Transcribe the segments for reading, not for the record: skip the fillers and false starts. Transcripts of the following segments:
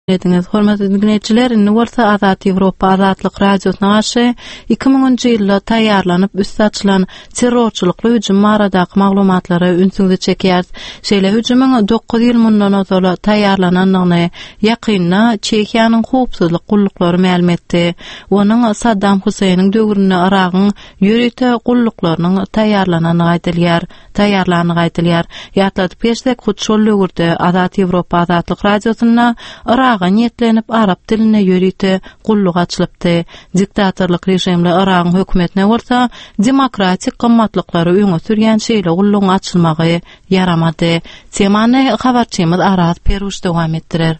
Ediniz hormatly dinleyijiler, indi bolsa Azat Ýewropa Azatlyk radiosyna garşy 2000-nji ýylda taýýarlanyp üstü açylan terrorçylykly hüjüm baradaky maglumatlary ünsüňde çekýär. Şeýle hüjümyň 9 ýyl mundan öňe taýýarlananyny ýakynna Çekiýanyň howpsuzlyk gullukları ma'lum etdi. Onuň Saddam Huseyniň döwründe Iragyň ýörite gulluklarynyň taýýarlanyny gaýtylýar. Ýatladyp bersek, şol döwürde Azat Ýewropa Azatlyk radiosyna Iraga niyetlenip Arap diline ýörite gulluk açylypdy. Diktatorlyk rejimli Iragyň hökümetine bolsa demokratik gymmatlyklary öňe sürýän şeýle gullugyň açylmagy yaramady. Temany habarçymyz Aras Peruş dowam etdirer.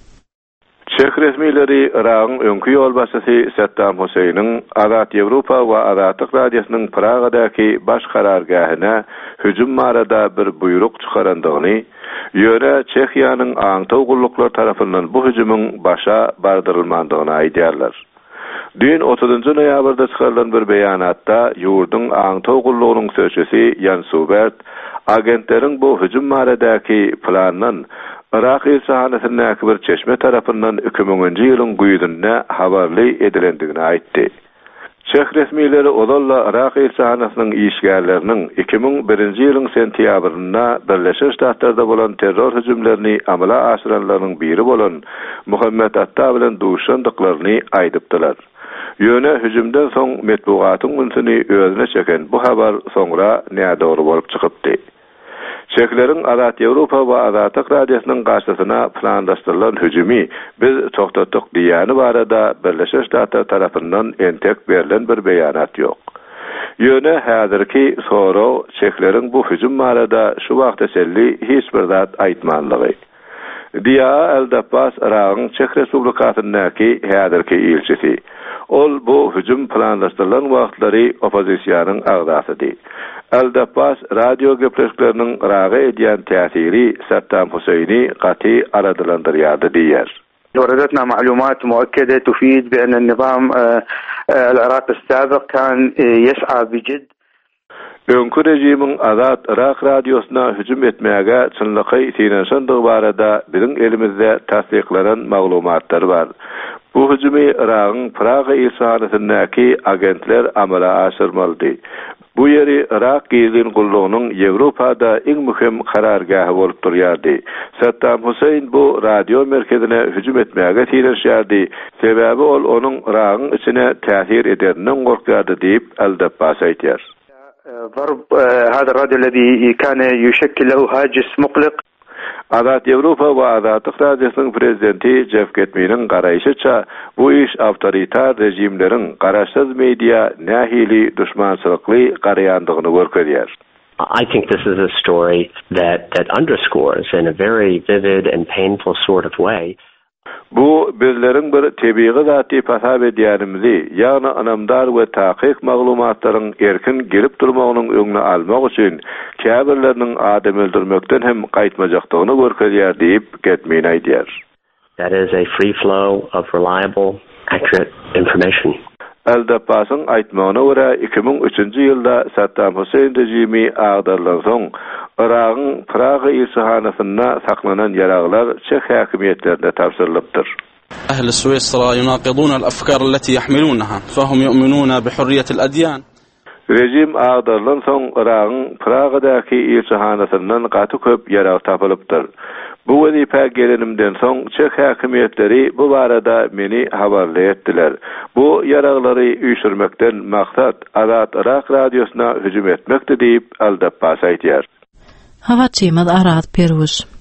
Çek resmileri Iragyň öňkü ýol başçysy Saddam Huseyniň Azat Ýewropa we Azatlyk radiosynyň Pragadaky baş karargahyna hüjüm barada bir buyruk çykarandygyny, ýöne Çekiýanyň aňtaw gulluklar tarapyndan bu hüjümüň başa bardyrylmandygyny aýdýarlar. Dün 30 noýabrda çykarylan bir beýanatda ýurduň aňtaw gullugynyň sözçüsi Jan Subert agentleriň bu hüjüm baradaky planynyn Irak elçihanasyndaky bir çeşme tarapyndan 2000-nji ýylyň güýdünde habarly edilendigini aýtdy. Çek resmileri olalla Irak elçihanasynyň işgärleriniň 2001-nji ýylyň sentýabrynda Birleşik Ştatlarda bolan terror hüjümlerini amala aşyranlarynyň biri bolan Muhammed Atta bilen duşandyklaryny aýdypdylar. Ýöne hüjümden soň metbugatyň günsüni özüne çeken bu habar soňra nädogry bolup çykypdy. Çekleriň Azat Ýewropa we Azatlyk radiosynyň garşysyna planlaşdyrylan hüjümi biz toktatdyk diýeni barada Birleşik Ştatlar tarapyndan entek berilen bir beýanat ýok. Ýöne häzirki soraw çekleriň bu hüjüm barada şu wagt teselli hiç bir zat aýtmanlygy. Diýa Eldapas Iragyň Çek Respublikasyndaky häzirki elçisi. Ol bu hüjüm planlaşdyrylan wagtlary opozisiýanyň agdasydy. Eldapas radio gepleşikleriniň Iraga edýän täsiri Saddam Huseyni gaty aradylandyrýardy diýer. وردتنا معلومات مؤكدة تفيد بأن النظام العراقي السابق كان يسعى بجد Öňkü rejimiň Azat Irak radiosyna hüjüm etmäge çynlygy sinanşandygy barada biziň elimizde tasdiklanan maglumatlar bar. Bu hüjümi Iragyň Praga elçihanasyndaky agentler amala aşyrmaly. Bu ýeri Irak gizlin gullugynyň Ýewropada iň mühim karargahy bolup durýardy. Saddam Huseyn bu radio merkezine hüjüm etmäge tirişýärdi. Sebäbi ol onuň Iragyň içine täsir ederinden gorkýardy diýip Eldapas aýtýar. ضرب هذا الراديو الذي كان يشكل له هاجس مقلق. Azat Ýewropa we Azatlyk radiosynyň prezidenti Jeff Getminiň garaýşyça bu iş awtoritar rejimleriň garaşsyz media nähili düşmançylykly garaýandygyny görkezýär. I think this is a story that underscores in a very vivid and painful sort of way bu bizleriň bir tebii zaty pasap edýärimizi, ýagny anamdar we takyk maglumatlaryň erkin gelip durmagynyň öňüne almak üçin käbirleriniň adam öldürmekden hem gaýtmajakdygyny görkezýär diýip Getmin aýdýar. That is a free flow of reliable, accurate information. Eldapasyň aýtmagyna görä 2003-nji ýylda Saddam Huseyn rejimi agdarlan soň Iragyň Praga elçihanasyna saklanan ýaraglar Çek häkimetlerine tapşyrylypdyr. أهل سويسرا يناقضون الأفكار التي يحملونها فهم يؤمنون بحرية الأديان. Rejim agdarlan soň Iragyň Pragadaky elçihanasynyň gaty köp ýarag tapylypdyr. Bu wezipe gelenimden soň Çek häkimetleri bu barada meni habarly etdiler. Bu ýaraglary üýşürmekden maksat Azat Irak radiosyna hüjüm etmekdi diýip Eldapas aýtýar. Habarçymyz Aras Peruş.